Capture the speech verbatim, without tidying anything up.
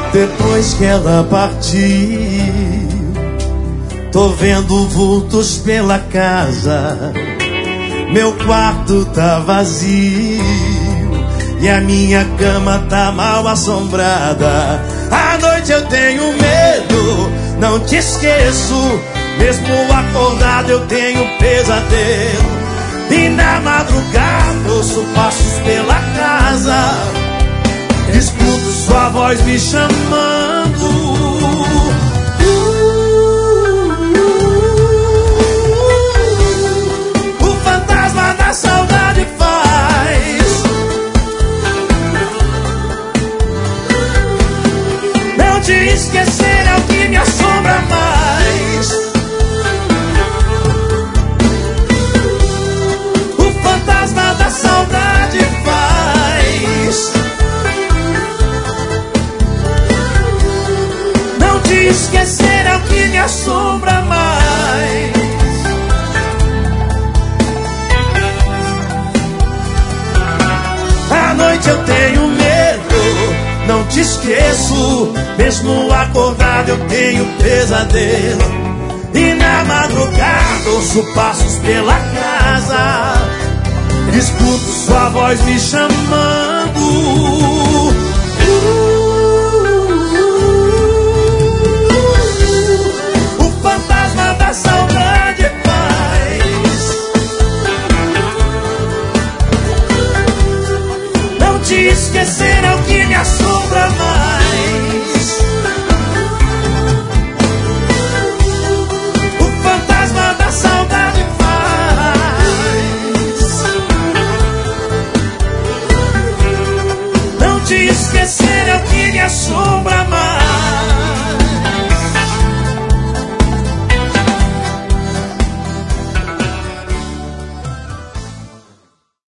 Depois que ela partiu, tô vendo vultos pela casa. Meu quarto tá vazio e a minha cama tá mal assombrada. À noite eu tenho medo, não te esqueço. Mesmo acordado eu tenho pesadelo. E na madrugada ouço passos pela casa. Escuto sua voz me chamando. O fantasma da saudade faz não te esquecer, é o que me assombra mais. O fantasma da saudade faz não te esquecer, é o que me assombra mais. À noite eu tenho medo, não te esqueço. Mesmo acordado eu tenho pesadelo. E na madrugada ouço passos pela casa. Escuto sua voz me chamando. O fantasma da saudade faz não te esquecer, é o que me assombra mais. O fantasma da saudade faz não te esquecer, é o que me assombra mais.